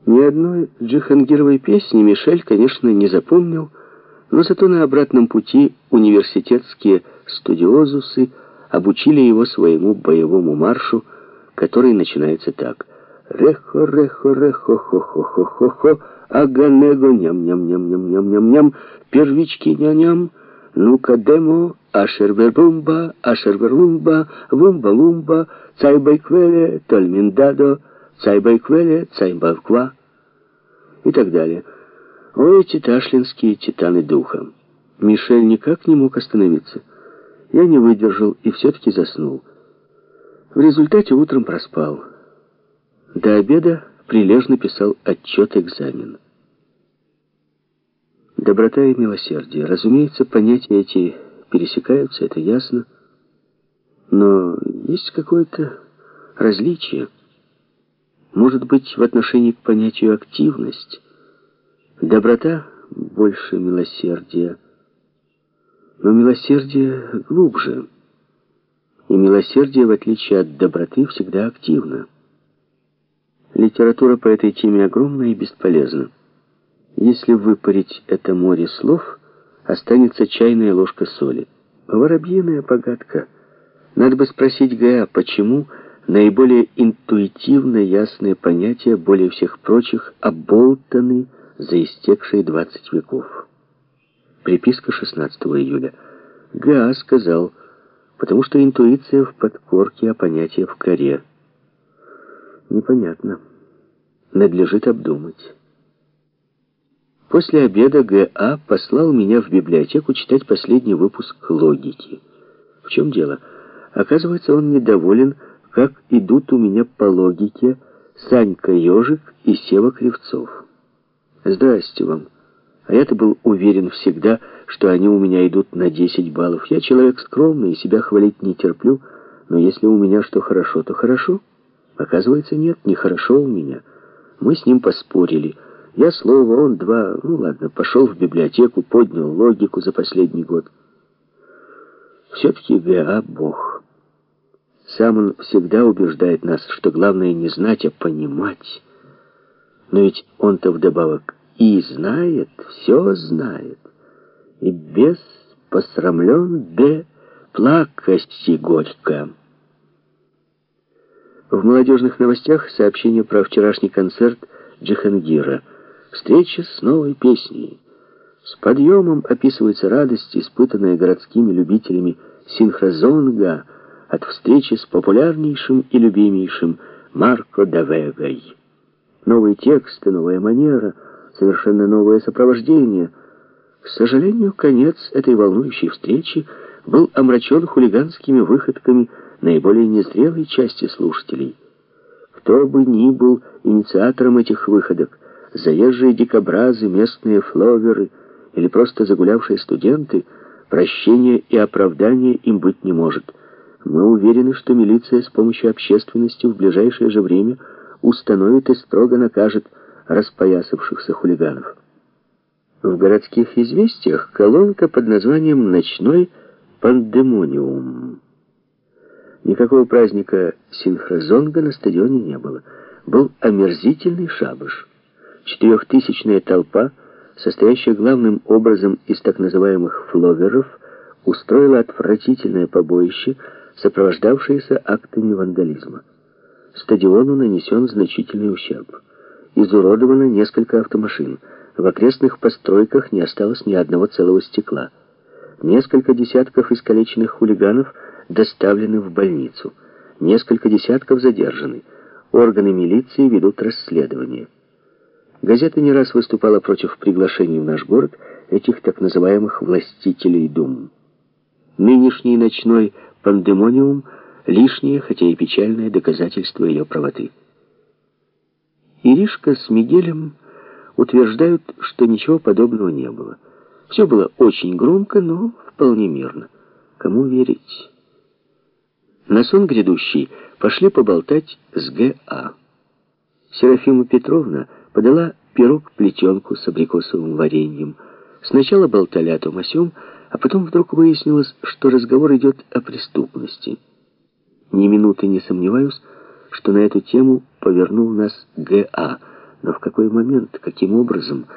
Ни одной Джихангировой песни Мишель, конечно, не запомнил, но зато на обратном пути университетские студиозусы обучили его своему боевому маршу, который начинается так: «Рехо, рехо, рехо, хо-хо-хо-хо-хо, аганего, ням-ням-ням-ням-ням-ням, первички ням-ням, ну-ка демо, ашервербумба, ашервербумба, вумба-лумба, цайбайквеле, тольминдадо, цайбайквеле, цайбавква» и так далее. О, эти ташлинские титаны духа! Мишель никак не мог остановиться. Я не выдержал и все-таки заснул. В результате утром проспал. До обеда прилежно писал отчет-экзамен. Доброта и милосердие. Разумеется, понятия эти пересекаются, это ясно. Но есть какое-то различие. Может быть, в отношении к понятию активность. Доброта больше милосердия. Но милосердие глубже. И милосердие, в отличие от доброты, всегда активно. Литература по этой теме огромна и бесполезна. Если выпарить это море слов, останется чайная ложка соли. Воробьиная погадка. Надо бы спросить Г.А., почему наиболее интуитивно ясные понятия, более всех прочих, оболтаны за истекшие 20 веков. Приписка 16 июля. Г.А. сказал, потому что интуиция в подкорке, а понятие в коре. Непонятно. Надлежит обдумать. После обеда Г.А. послал меня в библиотеку читать последний выпуск «Логики». В чем дело? Оказывается, он недоволен, как идут у меня по логике Санька Ежик и Сева Кривцов. Здрасте вам. А я-то был уверен всегда, что они у меня идут на 10 баллов. Я человек скромный и себя хвалить не терплю, но если у меня что хорошо, то хорошо. Оказывается, нет, нехорошо у меня. Мы с ним поспорили. Я слово, он два. Ну ладно, пошел в библиотеку, поднял логику за последний год. Все-таки Г.А. Бог. Сам он всегда убеждает нас, что главное не знать, а понимать. Но ведь он-то вдобавок и знает, все знает. И без посрамлен де плакости горько. В молодежных новостях сообщение про вчерашний концерт Джихангира. Встреча с новой песней. С подъемом описывается радость, испытанная городскими любителями синхрозонга от встречи с популярнейшим и любимейшим Марко да Вегой. Новые тексты, новая манера, совершенно новое сопровождение. К сожалению, конец этой волнующей встречи был омрачен хулиганскими выходками наиболее незрелой части слушателей. Кто бы ни был инициатором этих выходок, заезжие дикобразы, местные фловеры или просто загулявшие студенты, прощения и оправдания им быть не может. Мы уверены, что милиция с помощью общественности в ближайшее же время установит и строго накажет распоясавшихся хулиганов. В городских известиях колонка под названием «Ночной пандемониум». Никакого праздника синхрозонга на стадионе не было. Был омерзительный шабаш. 4000-я толпа, состоящая главным образом из так называемых фловеров, устроила отвратительное побоище, сопровождавшееся актами вандализма. Стадиону нанесен значительный ущерб. Изуродовано несколько автомашин. В окрестных постройках не осталось ни одного целого стекла. Несколько десятков искалеченных хулиганов доставлены в больницу. Несколько десятков задержаны. Органы милиции ведут расследование. Газета не раз выступала против приглашений в наш город этих так называемых властителей дум. Нынешний ночной пандемониум — лишнее, хотя и печальное доказательство ее правоты. Иришка с Мигелем утверждают, что ничего подобного не было. Все было очень громко, но вполне мирно. Кому верить? На сон грядущий пошли поболтать с Г.А. Серафима Петровна подала пирог-плетенку с абрикосовым вареньем. Сначала болтали о том о сём, а потом вдруг выяснилось, что разговор идет о преступности. Ни минуты не сомневаюсь, что на эту тему повернул нас Г.А., Но в какой момент, каким образом